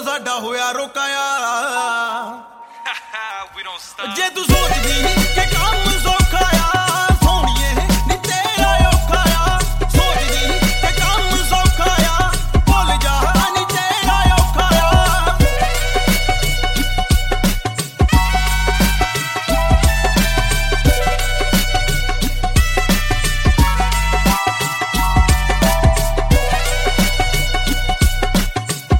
ਸਾਡਾ ਹੋਇਆ ਰੋਕਾਇਆ ਜੇ ਤੂੰ ਸੋਚਦੀ ਕਿ ਕੰਮ